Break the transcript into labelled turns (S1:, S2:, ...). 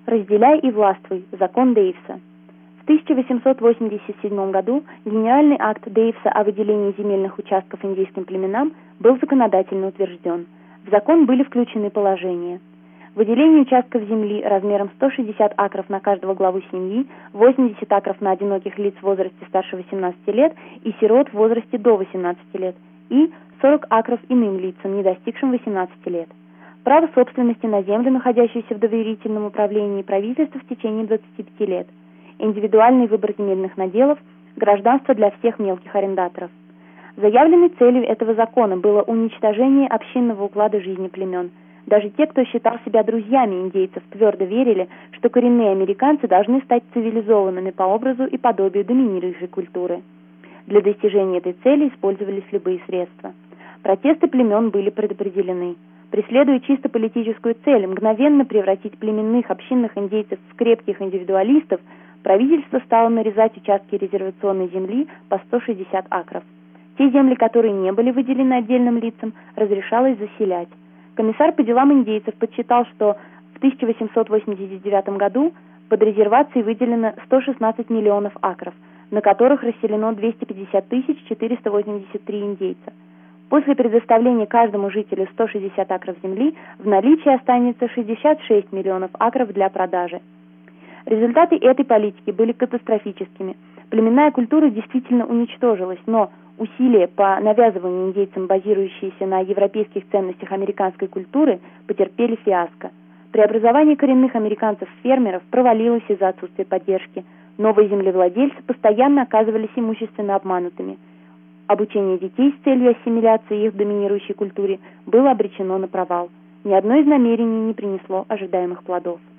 S1: Разделяй и властвуй. Закон Дейвса. В 1887 году Генеральный акт Дейвса о выделении земельных участков индейским племенам был законодательно утвержден. В закон были включены положения: выделение участков земли размером 160 акров на каждого главу семьи, 80 акров на одиноких лиц в возрасте старше 18 лет и сирот в возрасте до 18 лет, и 40 акров иным лицам, не достигшим 18 лет. Право собственности на землю, находящуюся в доверительном управлении правительства в течение 25 лет. Индивидуальный выбор земельных наделов, гражданство для всех мелких арендаторов. Заявленной целью этого закона было уничтожение общинного уклада жизни племен. Даже те, кто считал себя друзьями индейцев, твердо верили, что коренные американцы должны стать цивилизованными по образу и подобию доминирующей культуры. Для достижения этой цели использовались любые средства. Протесты племен были предопределены. Преследуя чисто политическую цель мгновенно превратить племенных общинных индейцев в крепких индивидуалистов, правительство стало нарезать участки резервационной земли по 160 акров. Те земли, которые не были выделены отдельным лицам, разрешалось заселять. Комиссар по делам индейцев подсчитал, что в 1889 году под резервацией выделено 116 миллионов акров, на которых расселено 250 483 индейца. После предоставления каждому жителю 160 акров земли в наличии останется 66 миллионов акров для продажи. Результаты этой политики были катастрофическими. Племенная культура действительно уничтожилась, но усилия по навязыванию индейцам, базирующиеся на европейских ценностях американской культуры, потерпели фиаско. Преобразование коренных американцев в фермеров провалилось из-за отсутствия поддержки. Новые землевладельцы постоянно оказывались имущественно обманутыми. Обучение детей с целью ассимиляции их в доминирующей культуре было обречено на провал. Ни одно из намерений не принесло ожидаемых плодов.